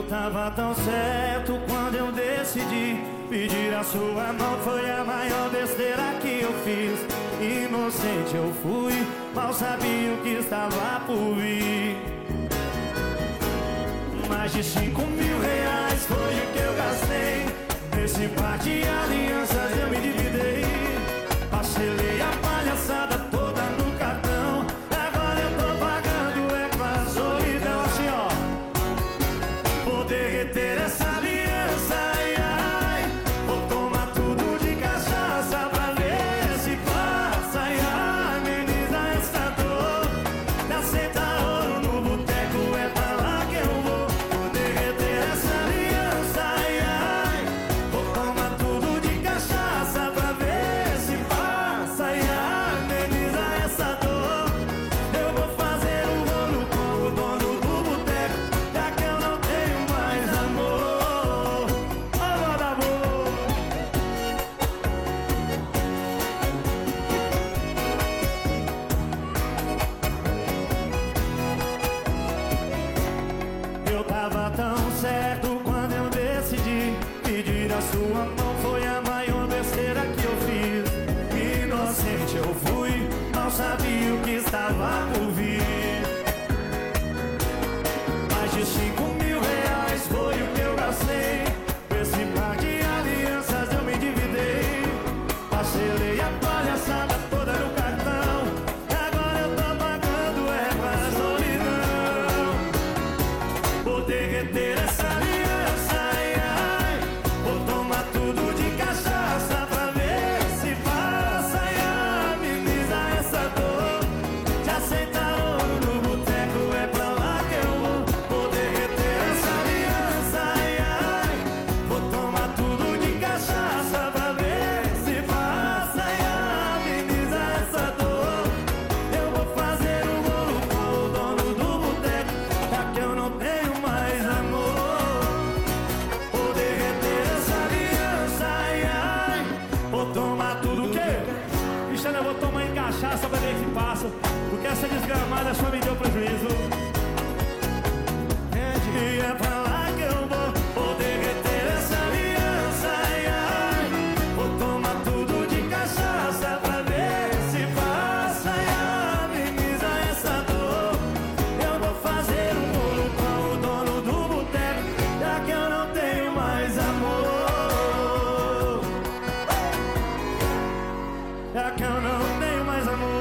tava tão certo quando eu decidi pedir a sua mão. Foi a maior besteira que eu fiz. Inocente eu fui, mal sabia o que estava por vir. Mais de 5 mil reais foi o que eu gastei. Nesse par de alianças eu me dividei. Parcelei a palhaçada toda no cartão. Agora eu tô pagando é com a solidão. Assim ó, vou derreter essa aliança, ai, ai. Vou tomar tudo de cachaça pra ver se passa, ai, ai. Ameniza essa dor. Me aceita ouro no boteco, é pra lá que eu vou. Vou derreter essa aliança, ai, ai. Vou tomar tudo de cachaça pra ver se passa, ai, ai. Ameniza essa dor. Eu vou fazer um rolo com o dono do boteco, já que eu não tenho mais amor. Ô, moda boa. Eu tava tão certo quando eu decidi pedir a sua mão. Foi a maior besteira que eu fiz. Inocente eu fui, não sabia o que estava por vir. Mais de 5 mil reais foi o que eu gastei. Esse par de alianças eu me dividei. Parcelei a palhaçada toda no cartão. Agora eu tô pagando é com a solidão. Vou derreter essa aliança, ai, ai. Vou tomar tudo de cachaça pra ver se passa, ai, ai. Ameniza essa dor. Te aceita ouro no boteco, é pra lá que eu vou. Vou derreter essa aliança, ai, ai. Vou tomar tudo de cachaça pra ver se passa, ai, ai. Ameniza essa dor. Eu vou fazer um bolo com o dono do boteco, já que eu não tenho mais amor. Vou derreter essa aliança, ai, ai. Vou tomar tudo o quê? Cristiano, eu vou tomar em cachaça pra ver se passa, porque essa desgramada só me deu prejuízo. E é pra lá que eu vou. Vou derreter essa aliança, ai, ai. Vou tomar tudo de cachaça pra ver se passa, ai, ai. Ameniza essa dor. Eu vou fazer um bolo com o dono do boteco, já que eu não tenho mais amor. Já que eu não tenho mais amor.